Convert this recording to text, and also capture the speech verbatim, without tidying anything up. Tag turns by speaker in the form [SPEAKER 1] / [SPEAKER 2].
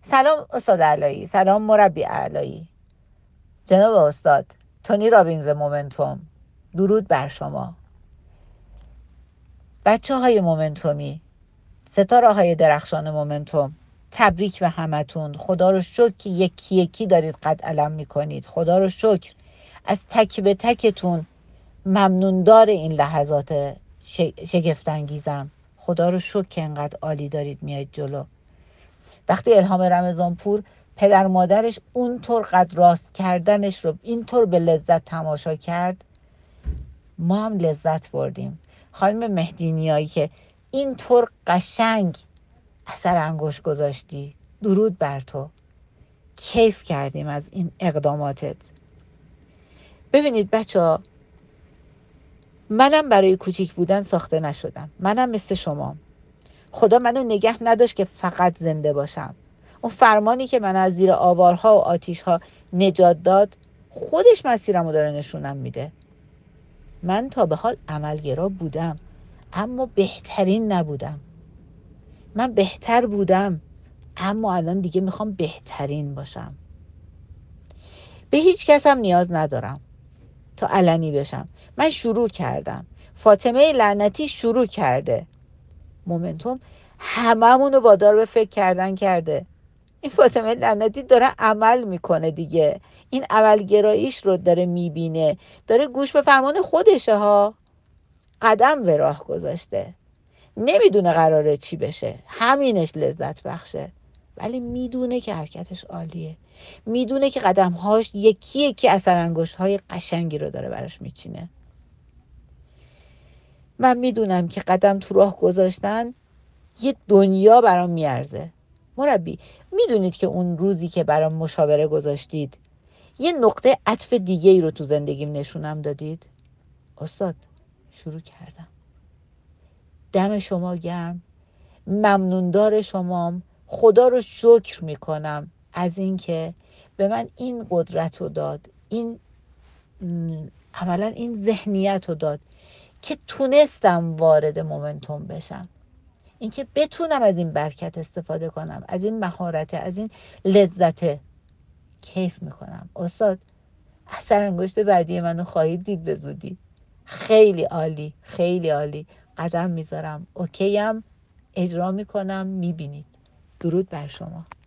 [SPEAKER 1] سلام استاد علایی، سلام مربی علایی. جناب استاد تونی رابینز مومنتوم، درود بر شما. بچه های مومنتومی، ستاره های درخشان مومنتوم، تبریک به همتون. خدا رو شکر که یکی یکی دارید قد علم میکنید. خدا رو شکر، از تک به تکتون ممنون دار این لحظات شگفت‌انگیزم. خدا رو شکر که انقدر عالی دارید میاید جلو. وقتی الهام رمضانپور پدر مادرش اونطور قد راست کردنش رو اینطور به لذت تماشا کرد، ما هم لذت بردیم. خانم مهدی نیایی که اینطور قشنگ اثر انگشت گذاشتی، درود بر تو. کیف کردیم از این اقداماتت. ببینید بچه ها، منم برای کوچیک بودن ساخته نشدم. منم مثل شما. خدا منو نگه نداشت که فقط زنده باشم. اون فرمانی که من از زیر آوارها و آتیشها نجات داد، خودش مسیرمو داره نشونم میده. من تا به حال عملگرا بودم، اما بهترین نبودم. من بهتر بودم، اما الان دیگه میخوام بهترین باشم. به هیچ کس هم نیاز ندارم تا علنی بشم. من شروع کردم، فاطمه لعنتی شروع کرده. مومنتوم هممونو وادار به فکر کردن کرده. این فاطمه لعنتی داره عمل میکنه دیگه. این عملگراییش رو داره میبینه، داره گوش به فرمان خودشه ها. قدم به راه گذاشته، نمیدونه قراره چی بشه، همینش لذت بخشه، ولی میدونه که حرکتش عالیه. میدونه که قدمهاش یکی یکی اثر انگشت‌های قشنگی رو داره براش میچینه. من میدونم که قدم تو راه گذاشتن یه دنیا برام میارزه. مربی، میدونید که اون روزی که برام مشاوره گذاشتید یه نقطه عطف دیگه ای رو تو زندگیم نشونم دادید؟ استاد، شروع کردم. دم شما گرم، ممنوندار شمام. خدا رو شکر میکنم از این که به من این قدرت رو داد، این عملا این ذهنیت رو داد که تونستم وارد مومنتوم بشم. اینکه بتونم از این برکت استفاده کنم، از این مهارت، از این لذت. کیف میکنم. استاد، اثر انگشت بعدی منو خواهید دید به زودی. خیلی عالی، خیلی عالی. قدم میذارم، اوکیم، اجرا میکنم، میبینید. درود بر شما.